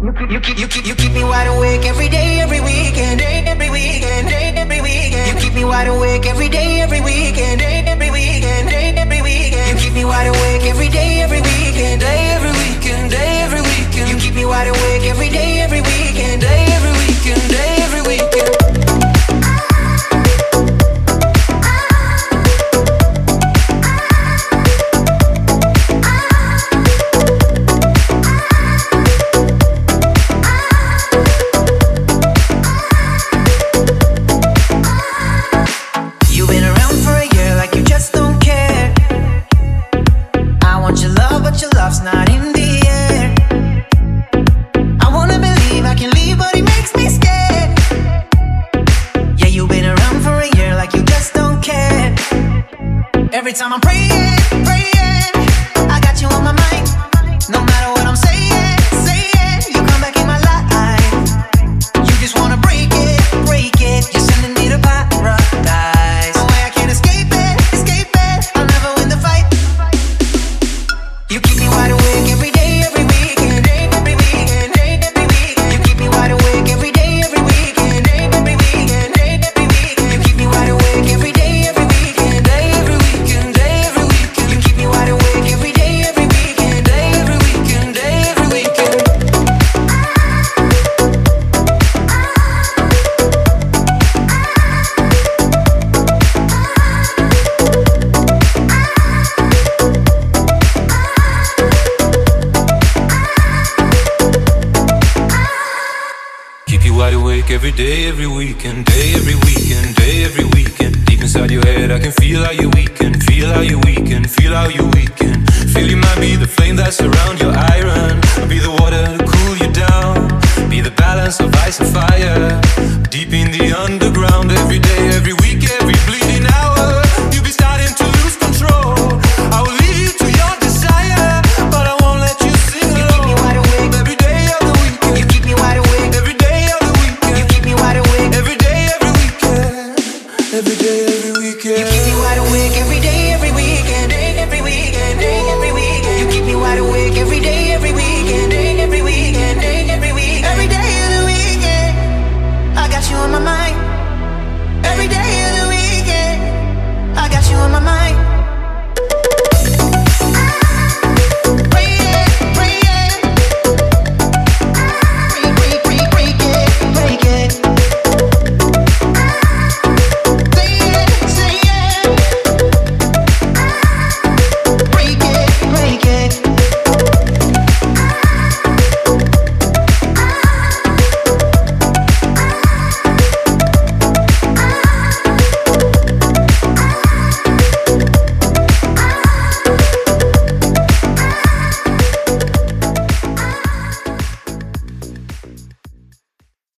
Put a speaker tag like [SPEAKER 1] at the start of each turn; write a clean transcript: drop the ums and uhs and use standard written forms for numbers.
[SPEAKER 1] You keep me wide awake every day, every weekend, day, every weekend, day, every weekend. You keep me wide awake every day, every weekend, day, every weekend, day, every weekend. You keep me wide awake every day, every weekend, day, every weekend, day, every weekend. You keep me wide awake every day, every weekend, day, every weekend, day, every weekend.
[SPEAKER 2] Not in the air. I wanna believe I can leave, but it makes me scared. Yeah, you've been around for a year like you just don't care. Every time I'm praying, praying, I got you on my mind. No matter what I'm saying, saying, you come back in my life. You just wanna break it, break it. You're sending me to paradise. No way I can't escape it, escape it. I'll never win the fight. You keep me wide awake every day, every weekend, day, every weekend, day, every weekend. You keep me wide awake every day, every weekend, day, every weekend, day, every weekend. You keep me wide awake every day, every weekend, day, every weekend, day, every weekend. You keep me wide awake every day, every weekend, day, every weekend, day, every weekend.
[SPEAKER 3] Keep you wide awake every day, every weekend, day, every weekend, day, every weekend. Deep inside your head, I can feel how you weaken, feel how you weaken, feel how you weaken. Feel you might be the flame that surround your iron. I'll be the